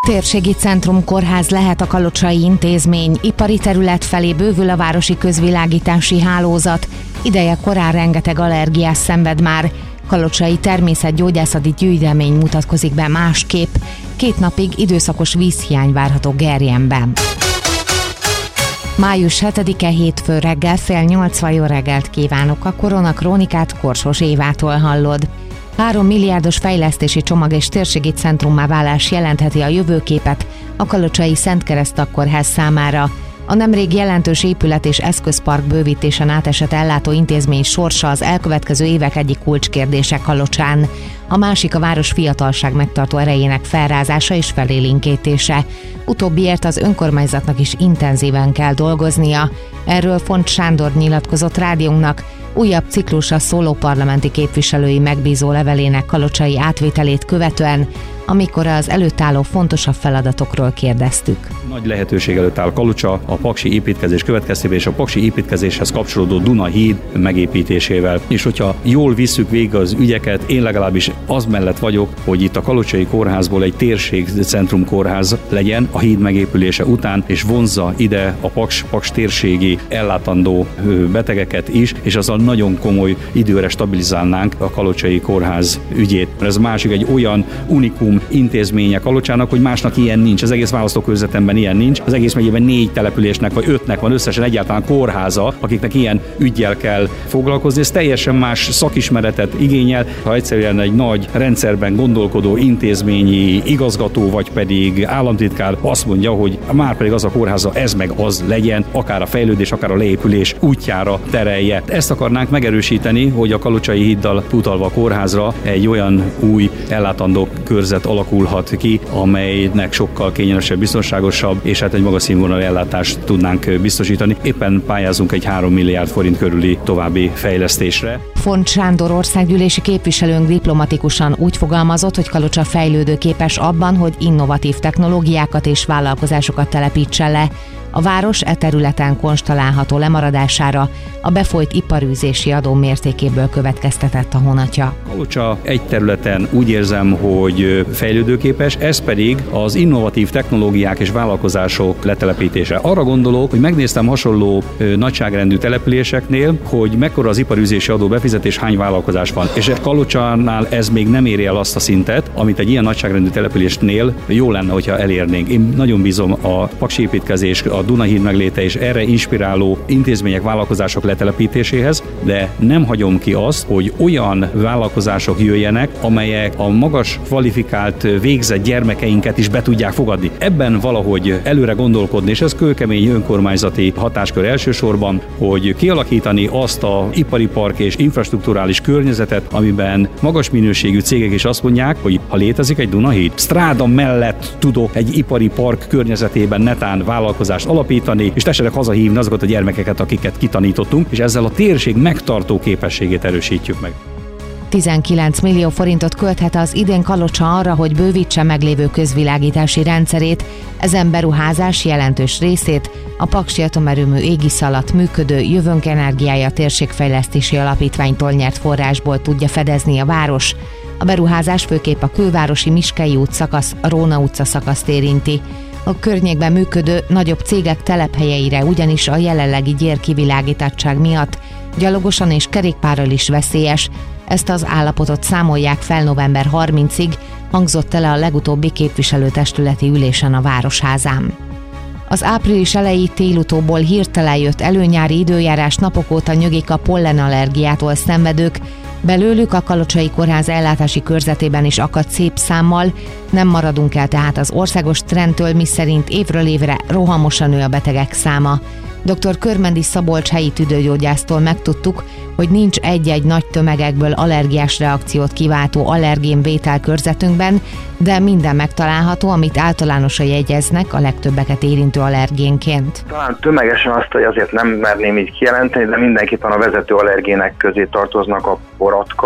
Térségi Centrum Kórház lehet a kalocsai intézmény, ipari terület felé bővül a városi közvilágítási hálózat, ideje korán rengeteg allergiás szenved már. Kalocsai természetgyógyászati gyűjtemény mutatkozik be másképp, 2 napig időszakos vízhiány várható Gerjenben. Május 7-e hétfő reggel 7:30 jó reggelt kívánok, a Koronakrónikát Korsos Évától hallod. 3 milliárdos fejlesztési csomag és térségi centrummá válás jelentheti a jövőképet a kalocsai Szent Keresztak Kórház számára. A nemrég jelentős épület és eszközpark bővítésen átesett ellátó intézmény sorsa az elkövetkező évek egyik kulcskérdése Kalocsán. A másik a város fiatalság megtartó erejének felrázása és felélénkítése. Utóbbiért az önkormányzatnak is intenzíven kell dolgoznia. Erről Font Sándor nyilatkozott rádiónknak, újabb ciklusra szóló parlamenti képviselői megbízó levelének kalocsai átvételét követően, amikor az előtt álló fontosabb feladatokról kérdeztük. Nagy lehetőség előtt áll Kalocsa a paksi építkezés következtében és a paksi építkezéshez kapcsolódó Duna-híd megépítésével. És hogyha jól visszük végig az ügyeket, én legalábbis az mellett vagyok, hogy itt a kalocsai kórházból egy térségcentrum kórház legyen a híd megépülése után, és vonzza ide a paks térségi ellátandó betegeket is, és azzal nagyon komoly időre stabilizálnánk a kalocsai kórház ügyét. Ez másik egy olyan unikum intézménye Kalocsának, hogy másnak ilyen nincs. Az egész választókörzetemben ilyen nincs. Az egész megyében 4 településnek vagy 5-nek van összesen egyáltalán kórháza, akiknek ilyen üggyel kell foglalkozni. Ez teljesen más szakismeretet igényel. Ha egyszerűen egy nagy rendszerben gondolkodó intézményi igazgató vagy pedig államtitkár azt mondja, hogy már pedig az a kórháza, ez meg az legyen, akár a fejlődés, akár a leépülés útjára terelje. Ezt akarnánk megerősíteni, hogy a kalocsai híddal utalva a kórházra egy olyan új ellátandó körzet alakulhat ki, amelynek sokkal kényelmesebb, biztonságosabb, és hát egy magas színvonalú ellátást tudnánk biztosítani. Éppen pályázunk egy 3 milliárd forint körüli további fejlesztésre. Font Sándor országgyűlési képviselőnk diplomatikusan úgy fogalmazott, hogy Kalocsa fejlődőképes abban, hogy innovatív technológiákat és vállalkozásokat telepítsen le. A város e területen konstalálható lemaradására a befolyt iparűzési adó mértékéből következtetett a honatja. Kalocsa egy területen úgy érzem, hogy fejlődőképes, ez pedig az innovatív technológiák és vállalkozások letelepítése. Arra gondolok, hogy megnéztem hasonló nagyságrendű településeknél, hogy mekkora az iparűzési adó befizetés, hány vállalkozás van. És Kalocsánál ez még nem éri el azt a szintet, amit egy ilyen nagyságrendű településnél jó lenne, hogyha elérnénk. Én nagyon bízom a paksi építkezés, a Duna-híd megléte és erre inspiráló intézmények, vállalkozások letelepítéséhez, de nem hagyom ki azt, hogy olyan vállalkozások jöjjenek, amelyek a magas kvalifikált végzett gyermekeinket is be tudják fogadni. Ebben valahogy előre gondolkodni, és ez kőkemény önkormányzati hatáskör elsősorban, hogy kialakítani azt a ipari park és infrastrukturális környezetet, amiben magas minőségű cégek is azt mondják, hogy ha létezik egy Duna-híd, Stráda mellett tudok egy ipari park környezetében netán vállalkozást alapítani, és tessenek hazahívni azokat a gyermekeket, akiket kitanítottunk, és ezzel a térség megtartó képességét erősítjük meg. 19 millió forintot költhet az idén Kalocsa arra, hogy bővítse meglévő közvilágítási rendszerét, ezen beruházás jelentős részét a Paksi Atomerőmű égisze alatt működő Jövőnk Energiája Térségfejlesztési Alapítványtól nyert forrásból tudja fedezni a város. A beruházás főképp a külvárosi Miskei út szakasz, a Róna utca szakaszt érinti. A környékben működő nagyobb cégek telephelyeire ugyanis a jelenlegi gyérkivilágítottság miatt gyalogosan és kerékpárral is veszélyes. Ezt az állapotot számolják fel november 30-ig, hangzott el a legutóbbi képviselőtestületi ülésen a Városházán. Az április elejé télutóból hirtelen jött előnyári időjárás napok óta nyögik a pollenallergiától szenvedők, belőlük a Kalocsai Kórház ellátási körzetében is akadt szép számmal, nem maradunk el tehát az országos trendtől, miszerint évről évre rohamosan nő a betegek száma. Dr. Körmendi Szabolcs helyi tüdőgyógyásztól megtudtuk, hogy nincs egy-egy nagy tömegekből allergiás reakciót kiváltó allergénvétel körzetünkben, de minden megtalálható, amit általánosan jegyeznek a legtöbbeket érintő allergénként. Talán tömegesen azt, hogy azért nem merném így kijelenteni, de mindenképpen a vezető allergének közé tartoznak a boratka,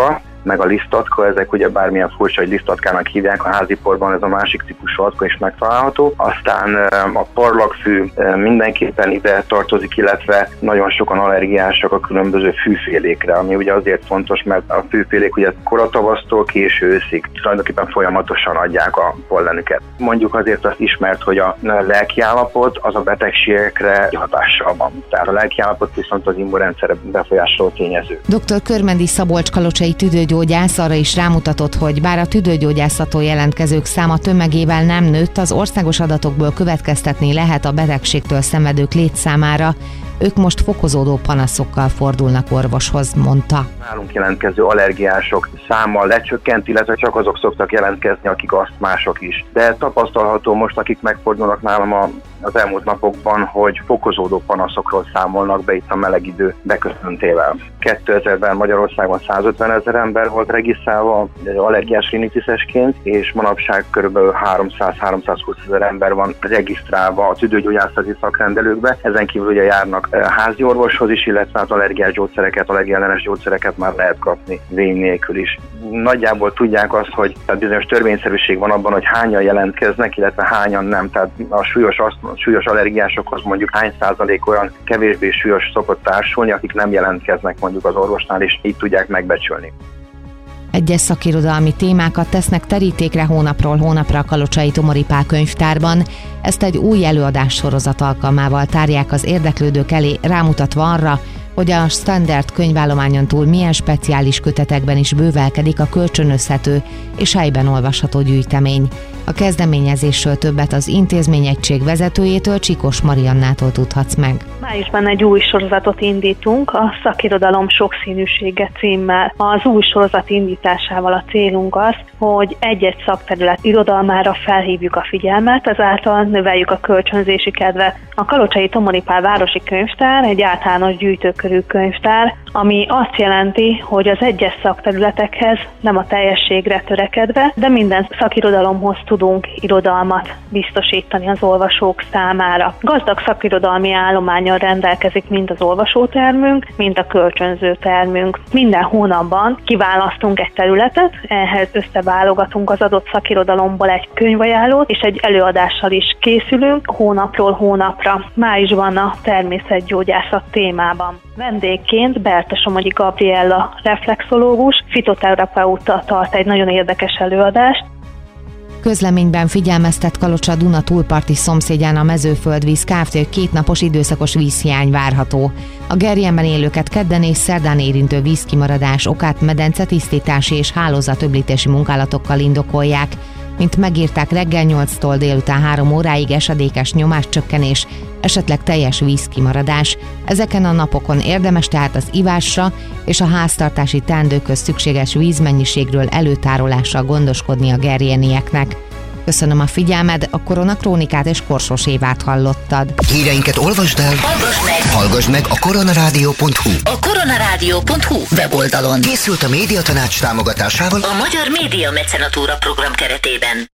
meg a lisztatka, ezek ugye bármilyen furcsa, hogy lisztatkának hívják, a háziporban ez a másik típusú atka is megtalálható. Aztán a parlagfű mindenképpen ide tartozik, illetve nagyon sokan allergiások a különböző fűfélékre, ami ugye azért fontos, mert a fűfélék ugye koratavasztól késő őszig tulajdonképpen folyamatosan adják a pollenüket. Mondjuk azért azt ismert, hogy a lelkiállapot az a betegségekre hatással van. Tehát a lelkiállapot viszont az immunrendszerre befolyásoló tényező. Dr. Körmendi Szabolcs kalocsai tüdőgyógyász arra is rámutatott, hogy bár a tüdőgyógyászattól jelentkezők száma tömegével nem nőtt, az országos adatokból következtetni lehet a betegségtől szenvedők létszámára. Ők most fokozódó panaszokkal fordulnak orvoshoz, mondta. Nálunk jelentkező allergiások száma lecsökkent, illetve csak azok szoktak jelentkezni, akik asztmások is. De tapasztalható most, akik megfordulnak nálam az elmúlt napokban, hogy fokozódó panaszokról számolnak be itt a meleg idő beköszöntével. 2000-ben Magyarországon 150 000 ember volt regisztrálva allergiás rinitisesként, és manapság kb. 300-320 000 ember van regisztrálva a tüdőgyógyászati szakrendelőkbe. Ezen kívül ugye járnak házi orvoshoz is, illetve az allergiás gyógyszereket, allergiellenes gyógyszereket már lehet kapni vén nélkül is. Nagyjából tudják azt, hogy bizonyos törvényszerűség van abban, hogy hányan jelentkeznek, illetve hányan nem. Tehát a súlyos allergiásokhoz mondjuk hány százalék olyan kevésbé súlyos szokott társulni, akik nem jelentkeznek mondjuk az orvosnál, és így tudják megbecsülni. Egyes szakirodalmi témákat tesznek terítékre hónapról hónapra a Kalocsai Tomori Pál könyvtárban. Ezt egy új előadássorozat alkalmával tárják az érdeklődők elé, rámutatva arra, hogy a standard könyvállományon túl milyen speciális kötetekben is bővelkedik a kölcsönözhető és helyben olvasható gyűjtemény. A kezdeményezésről többet az intézményegység vezetőjétől, Csikós Mariannától tudhatsz meg. Májusban egy új sorozatot indítunk, a Szakirodalom sokszínűsége címmel. Az új sorozat indításával a célunk az, hogy egy-egy szakterület irodalmára felhívjuk a figyelmet, ezáltal növeljük a kölcsönzési kedvet. A Kalocsai Tomori Pál városi könyvtár egy általános gyűjtőkörű könyvtár, ami azt jelenti, hogy az egyes szakterületekhez nem a teljességre törekedve, de minden szakirodalomhoz tudunk irodalmat biztosítani az olvasók számára. Gazdag szakirodalmi állománnyal rendelkezik mind az olvasótermünk, mind a kölcsönzőtermünk. Minden hónapban kiválasztunk egy területet, ehhez összeválogatunk az adott szakirodalomból egy könyvajánlót, és egy előadással is készülünk hónapról hónapra. Májusban a természetgyógyászat témában. Vendégként Berta-Somogyi Gabriella reflexológus, fitoterapeuta tart egy nagyon érdekes előadást. Közleményben figyelmeztet Kalocsa Duna túlparti szomszédján a Mezőföldvíz Kft., hogy 2 napos időszakos vízhiány várható. A gerjenben élőket kedden és szerdán érintő vízkimaradás okát medencetisztítási és hálózatöblítési munkálatokkal indokolják. Mint megírták, reggel 8-tól délután 3 óráig esedékes nyomáscsökkenés, esetleg teljes vízkimaradás. Ezeken a napokon érdemes tehát az ivásra és a háztartási teendőkhöz szükséges vízmennyiségről előtárolással gondoskodni a gerjenieknek. Köszönöm a figyelmed, a Koronakrónikát és Korsós Évát hallottad. Híreinket olvasd el, hallgass meg a koronarádió.hu. A koronarádió.hu weboldalon. Készült a Médiatanács támogatásával a Magyar Média Mecenatúra program keretében.